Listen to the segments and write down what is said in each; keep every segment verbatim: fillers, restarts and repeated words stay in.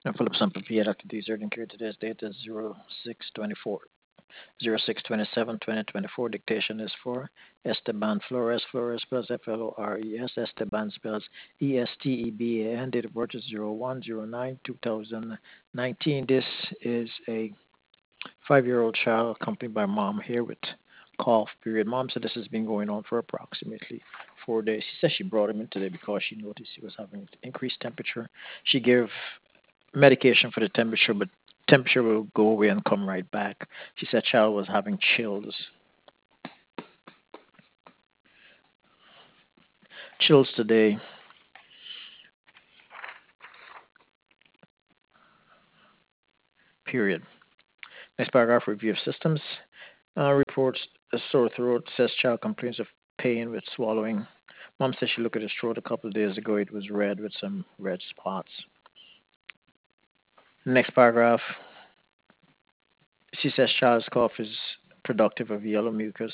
Philip Sample P. Doctor D. Zerdin here. Today's date is zero six twenty-four. zero six twenty-seven twenty twenty-four. Dictation is for Esteban Flores. Flores spells F L O R E S. Esteban spells E S T E B A N. Date of birth is zero one zero nine two thousand nineteen. This is a five year old child accompanied by mom here with cough period. Mom said this has been going on for approximately four days. She said she brought him in today because she noticed he was having increased temperature. She gave medication for the temperature, but temperature will go away and come right back. She said child was having chills. Chills today. Period. Next paragraph, review of systems. Uh, reports a sore throat. Says child complains of pain with swallowing. Mom says she looked at his throat a couple of days ago. It was red with some red spots. Next paragraph. She says child's cough is productive of yellow mucus.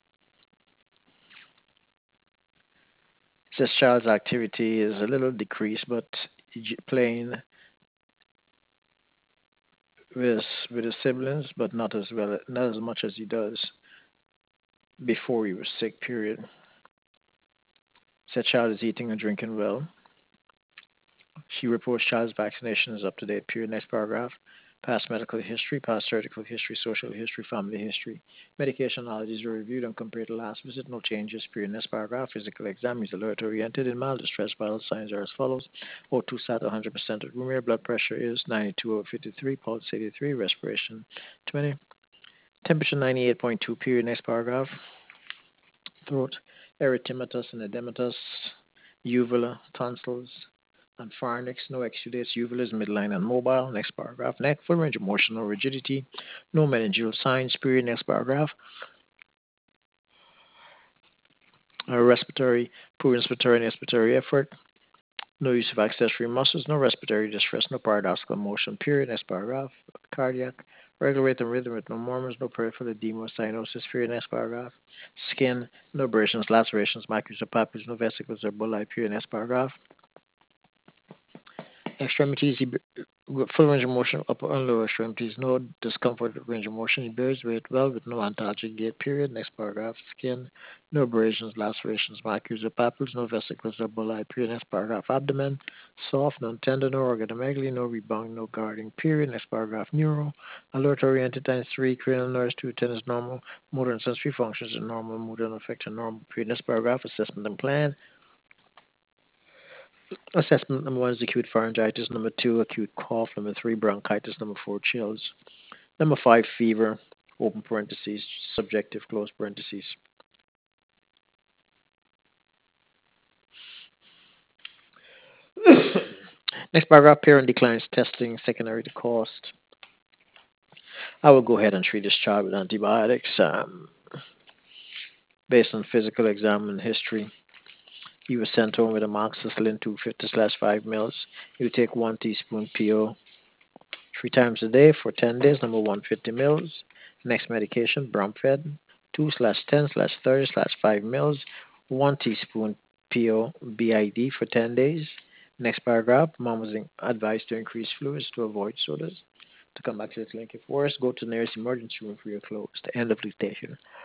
Says child's activity is a little decreased, but playing with with his siblings, but not as well, not as much as he does before he was sick. Period. Said child is eating and drinking well. She reports child's vaccination is up to date. Period. Next paragraph. Past medical history, past surgical history, social history, family history. Medication allergies were reviewed and compared to last visit. No changes. Period. Next paragraph. Physical exam is alert oriented. In mild distress, vital signs are as follows. O two sat one hundred percent at room air. Blood pressure is ninety-two over fifty-three. Pulse eighty-three. Respiration twenty. Temperature ninety-eight point two. Period. Next paragraph. Throat, erythematous and edematous, uvula, tonsils, and pharynx. No exudates. Uvula is midline and mobile. Next paragraph. Neck, full range of motion, no rigidity. No meningeal signs. Period. Next paragraph. Uh, respiratory, poor inspiratory and expiratory effort. No use of accessory muscles. No respiratory distress. No paradoxical motion. Period. Next paragraph. Cardiac, regular rate and rhythm with no murmurs. No peripheral edema, cyanosis. Period. Next paragraph. Skin, no abrasions, lacerations, macules or papules, no vesicles or bullae. Period. Next paragraph. Extremities, full range of motion, upper and lower extremities, no discomfort with range of motion. He bears weight well with no ontologic gait. Period. Next paragraph. Skin, no abrasions, lacerations, macules or papules, no vesicles or bullae. Period. Next paragraph. Abdomen, soft, non tender, no organomegaly, no rebound, no guarding. Period. Next paragraph. Neuro, alert oriented times three, cranial nerves two ten is normal, motor and sensory functions are normal, mood and affect are normal. Period. Next paragraph. Assessment and plan. Assessment number one is acute pharyngitis. Number two, acute cough. Number three, bronchitis. Number four, chills. Number five, fever. Open parentheses, subjective, close parentheses. Next paragraph, parent declines testing secondary to cost. I will go ahead and treat this child with antibiotics um, based on physical exam and history. He was sent home with amoxicillin two hundred fifty slash five mils. You take one teaspoon P O three times a day for ten days. Number one hundred fifty mils. Next medication, Bromfed, two slash ten slash thirty slash five mils, one teaspoon P O B I D for ten days. Next paragraph, mom was advised to increase fluids to avoid sodas. To come back to this link, if worse, go to the nearest emergency room for your clothes. The end of dictation.